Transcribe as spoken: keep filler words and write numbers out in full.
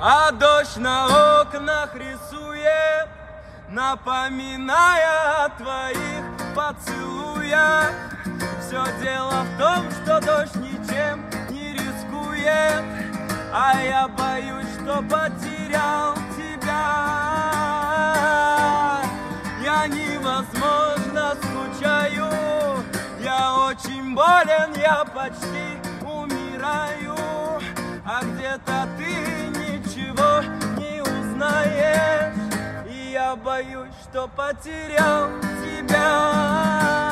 А дождь на окнах рисует, напоминая о твоих поцелуях. Все дело в том, что дождь ничем не рискует, а я боюсь, что потерял тебя. Я невозможно скучаю, я очень болен, я почти умираю, а где-то ты ничего не узнаешь, и я боюсь, что потерял тебя.